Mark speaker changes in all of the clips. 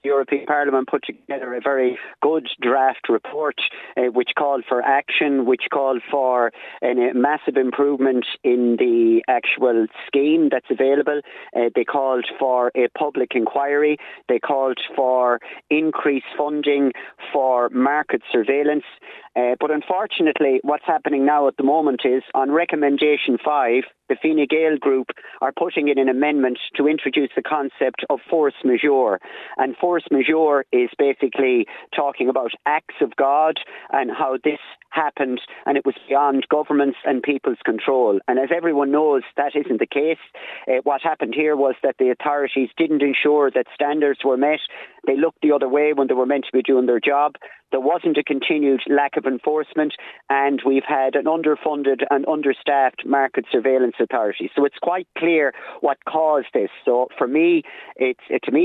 Speaker 1: the European Parliament put together a very good draft report which called for action, which called for a massive improvement in the actual scheme that's available. They called for a public inquiry. They called for increased funding for market surveillance. But unfortunately, what's happening now at the moment is, on recommendation 5, the Fine Gael group are putting in an amendment to introduce the concept of force majeure. And force majeure is basically talking about acts of God and how this happened and it was beyond government's and people's control. And as everyone knows, that isn't the case. What happened here was that the authorities didn't ensure that standards were met. They looked the other way when they were meant to be doing their job. There wasn't a continued lack of enforcement, and we've had an underfunded and understaffed market surveillance authority. So it's quite clear what caused this. So for me, it's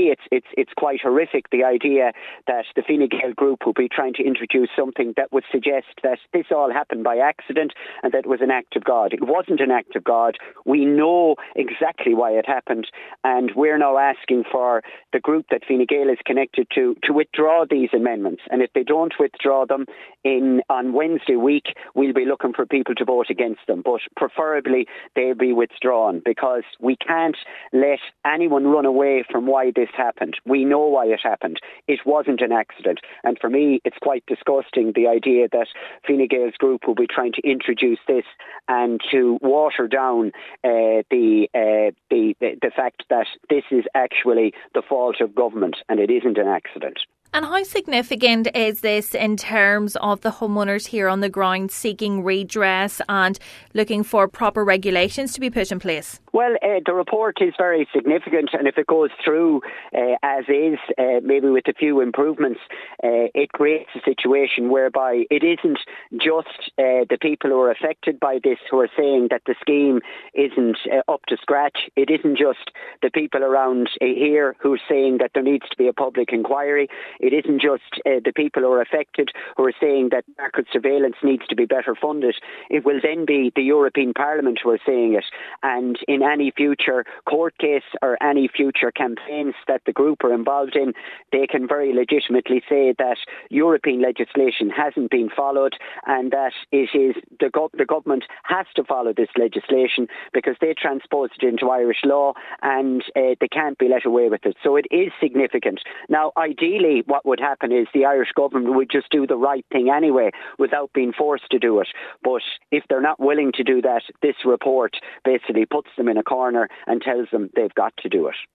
Speaker 1: quite horrific, the idea that the Fine Gael group will be trying to introduce something that would suggest that this all happened by accident and that it was an act of God. It wasn't an act of God. We know exactly why it happened, and we're now asking for the group that Fine Gael is connected to withdraw these amendments. And if they don't withdraw them on Wednesday week, we'll be looking for people to vote against them. But preferably they'll be withdrawn, because we can't let anyone run away from why this happened. We know why it happened. It wasn't an accident. And for me, it's quite disgusting, the idea that Fine Gael's group will be trying to introduce this and to water down the fact that this is actually the fault of government and it isn't an accident.
Speaker 2: And how significant is this in terms of the homeowners here on the ground seeking redress and looking for proper regulations to be put in place?
Speaker 1: Well, the report is very significant, and if it goes through as is, maybe with a few improvements, it creates a situation whereby it isn't just the people who are affected by this who are saying that the scheme isn't up to scratch. It isn't just the people around here who are saying that there needs to be a public inquiry. It isn't just the people who are affected who are saying that market surveillance needs to be better funded. It will then be the European Parliament who are saying it. And in any future court case or any future campaigns that the group are involved in, they can very legitimately say that European legislation hasn't been followed and that it is the government has to follow this legislation because they transposed it into Irish law and they can't be let away with it. So it is significant. Now, ideally, what would happen is the Irish government would just do the right thing anyway without being forced to do it. But if they're not willing to do that, this report basically puts them in a corner and tells them they've got to do it.